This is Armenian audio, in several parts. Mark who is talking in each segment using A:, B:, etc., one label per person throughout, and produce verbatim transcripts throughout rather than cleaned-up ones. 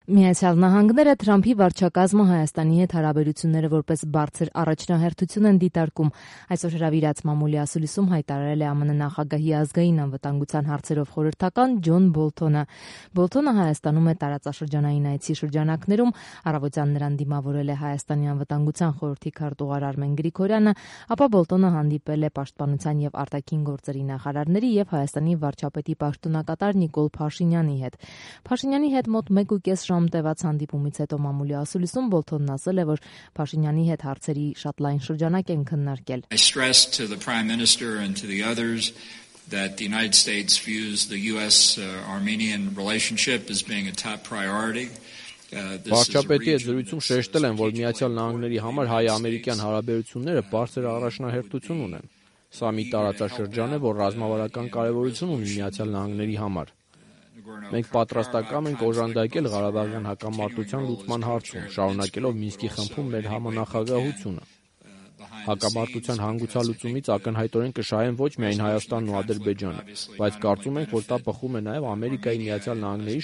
A: Միացյալ Նահանգները Թրամփի վարչակազմը Հայաստանի հետ հարաբերությունները որպես բարձր առաջնահերթություն են դիտարկում։ Այսօր հրավիրած մամուլի ասուլիսում հայտարարել է ԱՄՆ նախագահի ազգային անվտանգության հարցերով խորհրդական Ջոն Բոլթոնը։ Բոլթոնը Հայաստանում է տարածաշրջանային այցի շրջանակներում, առավոտյան նրան դիմավորել է Հայաստանի անվտանգության խորհրդի քարտուղար Արմեն Գրիգորյանը, ապա Բոլթոնը հանդիպել է պաշտպանության եւ արտաքին գործերի նախարարների եւ Հայաստանի վարչապետի պաշտոնակատար Նիկոլ Փաշինյանի հետ։ Փաշինյանի հետ մոտ մեկ ու կես ժամ տևած հանդիպումից հետո մամուլի ասուլիսում Բոլթոնն ասել է, որ Փաշինյանի հետ հարցերի շատ լայն շրջանակ են քննարկել։
B: I stressed to the Prime Minister and to the others that the United States views the U S Armenian relationship as being a top priority.
C: Վարչապետի հետ զրույցում շեշտել են, որ Միացյալ Նահանգների համար հայ-ամերիկյան հարաբերությունները բարձր առաջնահերթություն ունեն։ Սա մի տարածաշրջան է, որ ռազմավարական կարևորություն ունի Միացյալ Նահանգների համար։ Մենք պատրաստակամ ենք օժանդակել Ղարաբաղյան հակամարտության լուծման հարցում, շարունակելով Մինսկի խմբում մեր համանախագահությունը։ Հակամարտության հանգուցալուծումից ակնհայտորեն կշահեն ոչ միայն Հայաստանն ու Ադրբեջանը, բայց կարծում ենք, որ դա բխում է նաև Ամերիկայի Միացյալ Նահանգների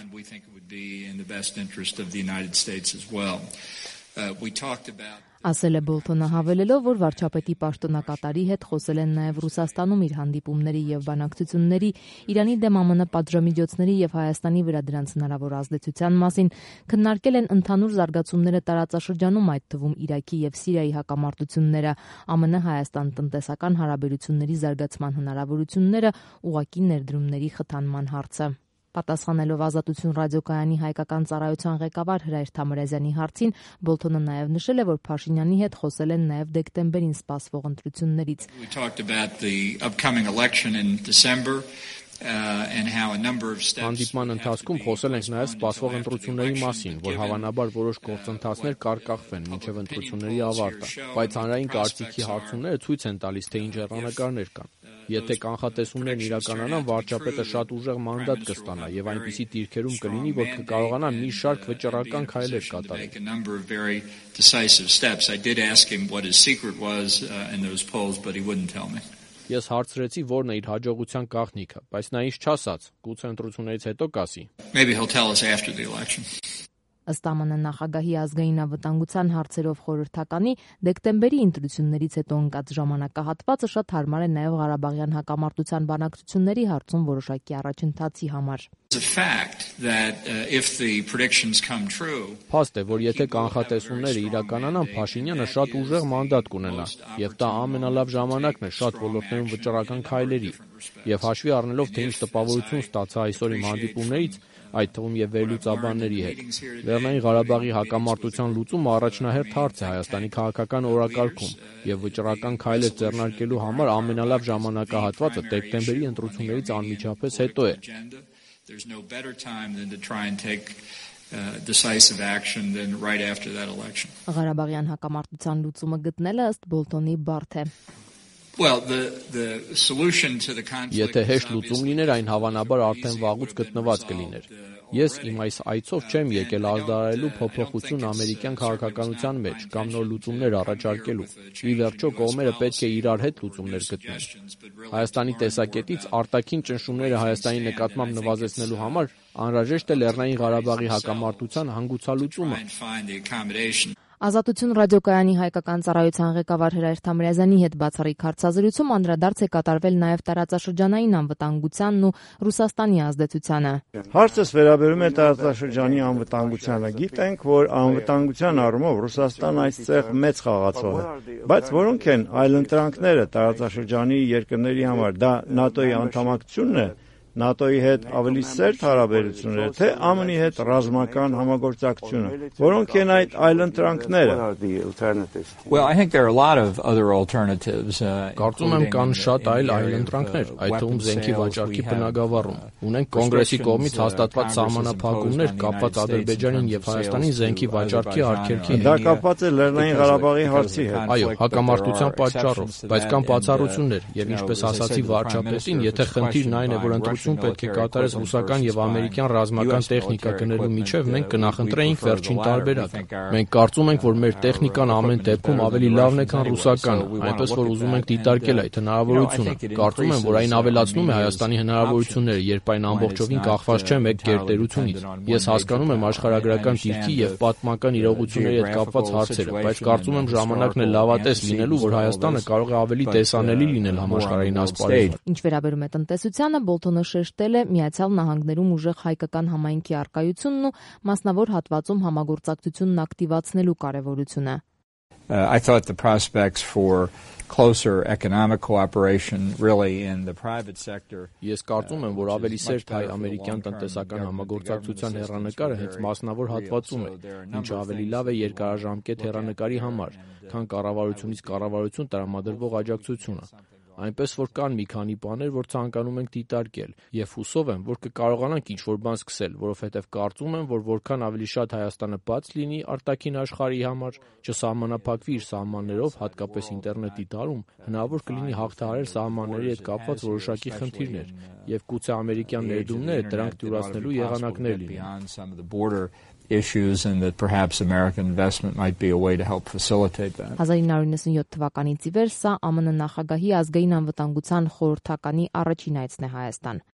C: շահերից։ Ասել
A: է Բոլթոնը, հավելելով, որ վարչապետի պաշտոնակատարի հետ խոսել են նաև Ռուսաստանում իր հանդիպումների եւ բանակցությունների, Իրանի դեմ ԱՄՆ պատժամիջոցների եւ Հայաստանի վրա դրանց հնարավոր ազդեցության մասին, քննարկել են ընդհանուր զարգացումները տարածաշրջանում, այդ թվում Իրաքի եւ Սիրիայի հակամարտությունները, ԱՄՆ Հայաստան տնտեսական հարաբերությունների զարգացման հնարավորությունները, ուղղակի ներդրումների խթանման հարցը։ Պատասխանելով Ազատություն ռադիոկայանի հայկական ծառայության ղեկավար Հրայր Թամրազյանի հարցին, Բոլթոնը նաև նշել է, որ Փաշինյանի հետ խոսել են նաև դեկտեմբերին սպասվող ընտրություններից։
C: Հանդիպման ընթացքում խոսել ենք նաև սպասվող ընտրությունների մասին, որ հավանաբար որոշ գործընթացներ կարգախվեն մինչև ընտրությունների ավարտը, բայց հանրային կարծիքի հարցումները ցույց են տալիս, թե ինչ հեռանկարներ կան։ Եթե կանխատեսումներն իրականանան, վարչապետը շատ ուժեղ մանդատ կստանա եւ այնպիսի դիրքերում կլինի, որ կկարողանա մի շարք վճռական քայլեր կատարել։ Ես հարցրեցի, որն է իր հաջողության գաղտնիքը, բայց նա ինձ չասաց, գուցե ընտրություններից հետո կասի։
A: Ըստ ԱՄՆ նախագահի ազգային անվտանգության հարցերով խորհրդականի, դեկտեմբերի ընտրություններից հետո ընկած ժամանակահատվածը շատ հարմար է նաև Ղարաբաղյան հակամարտության բանակցությունների հարցում որոշակի առաջընթացի համար։
C: Փաստ է, որ եթե կանխատեսումները իրականանան, Փաշինյանը շատ ուժեղ մանդատ կունենա, եւ դա ամենալավ ժամանակն է շատ ոլորտներում վճռական քայլերի, եւ հաշվի առնելով, թե ինչ տպավորություն ստացա այսօր իմ հանդիպումներից, այդ թվում եւ վերլուծաբանների հետ։ Լեռնային Ղարաբաղի հակամարտության լուծումը առաջնահերթ հարց է Հայաստանի քաղաքական օրակարգում եւ վճռական քայլեր ձեռնարկելու համար ամենալավ ժամանակահատվածը դեկտեմբերի ընտրություններից անմիջապես հետո է։
A: Ղարաբաղյան հակամարտության լուծումը գտնելը ըստ Բոլթոնի բարդ է։
C: Եթե հեշտ լուծում լիներ, այն հավանաբար արդեն վաղուց գտնված կլիներ։ Ես իմ այս այցով չեմ եկել ազդարարելու փոփոխություն ամերիկյան քաղաքականության մեջ կամ նոր լուծումներ առաջարկելու։ Ի վերջո կողմերը պետք է իրար հետ լուծումներ գտնեն։ Հայաստանի տեսակետից արտաքին ճնշումները Հայաստանի նկատմամբ նվազեցնելու համար անհրաժեշտ է Լեռնային Ղարաբաղի հակամարտության հանգուցալուծումը։
A: Ազատություն ռադիոկայանի հայկական ծառայության ղեկավար Հրայր Թամրազյանի հետ բացառիկ հարցազրույցում անդրադարձ է կատարվել նաև տարածաշրջանային անվտանգությանն ու Ռուսաստանի ազդեցությանը։
D: Հարցս վերաբերում է տարածաշրջանի անվտանգությանը։ Գիտենք, որ անվտանգության առումով Ռուսաստանն այստեղ մեծ խաղացող է, բայց որոնք են այլընտրանքները տարածաշրջանի երկրների համար։ Դա ՆԱՏՕ-ի անդամակցությունն է, ՆԱՏՕ-ի հետ ավելի սերտ հարաբերությունները, թե ԱՄՆ-ի հետ ռազմական համագործակցությունը։ Որոնք են այդ այլընտրանքները։
C: Կարծում եմ կան շատ այլ այլընտրանքներ, այդ թվում զենքի վաճառքի բնագավառում։ Ունենք կոնգրեսի կողմից հաստատված սահմանափակումներ կապված Ադրբեջանին եւ Հայաստանին զենքի վաճառքի արգելքի հետ։
D: Դա կապված է Լեռնային Ղարաբաղի հարցի հետ։
C: Այո, հակամարտության պատճառով, բայց կան բացառություններ եւ ինչպես ասացի վարչապետին, եթե խնդիրն այն է, որ ընտրությունները ուսում պետք է կատարես ռուսական եւ ամերիկյան ռազմական տեխնիկա գնելու միջև մենք կնախընտրեինք վերջին տարբերակը։ Մենք կարծում ենք, որ մեր տեխնիկան ամեն դեպքում ավելի լավն է, քան ռուսականը, այնպես որ ուզում ենք դիտարկել այդ հնարավորությունը։ Կարծում եմ, որ այն ավելացնում է Հայաստանի հնարավորությունները, երբ այն ամբողջովին կախված չէ մեկ գերտերությունից։ Ես հասկանում եմ աշխարհագրական դիրքի եւ պատմական իրողությունների հետ կապված հարցերը, բայց կարծում եմ ժամանակն է լավատես լինելու, որ Հայաստանը կարող է ավելի տեսանելի լինել համաշխարհային ասպարեզում։
A: Ինչ վերաբերում է տնտեսությանը, Բոլթոնը շեշտել է Միացյալ Նահանգներում ուժեղ հայկական համայնքի առկայությունն ու մասնավոր հատվածում համագործակցությունն ակտիվացնելու կարևորությունը։
B: I thought the prospects for closer economic cooperation really in the private sector.
C: Ես կարծում եմ, որ ավելի սերտ հայ-ամերիկյան տնտեսական համագործակցության հեռանկարը հենց մասնավոր հատվածում է, ինչը ավելի լավ է երկարաժամկետ հեռանկարի համար, քան կառավարությունից կառավարություն տրամադրվող աջակցությունը։ Այնպես որ կան մի քանի բաներ, որ ցանկանում ենք դիտարկել, եւ հուսով եմ, որ կկարողանանք ինչ-որ բան սկսել, որովհետեւ կարծում եմ, որ որքան ավելի շատ Հայաստանը բաց լինի արտաքին աշխարհի համար, չսահմանափակվի իր սահմաններով, հատկապես ինտերնետի դարում, հնարավոր կլինի հաղթահարել սահմանների հետ կապված որոշակի խնդիրներ, եւ գուցե ամերիկյան ներդրումները դրանք դյուրացնելու եղանակներ լինեն.
B: issues and that perhaps American investment might be a way to help facilitate that.
A: հազար իննսուն նավթ թվականից ի վեր սա ԱՄՆ նախագահի ազգային անվտանգության խորհրդականի առաջին այցն է Հայաստան։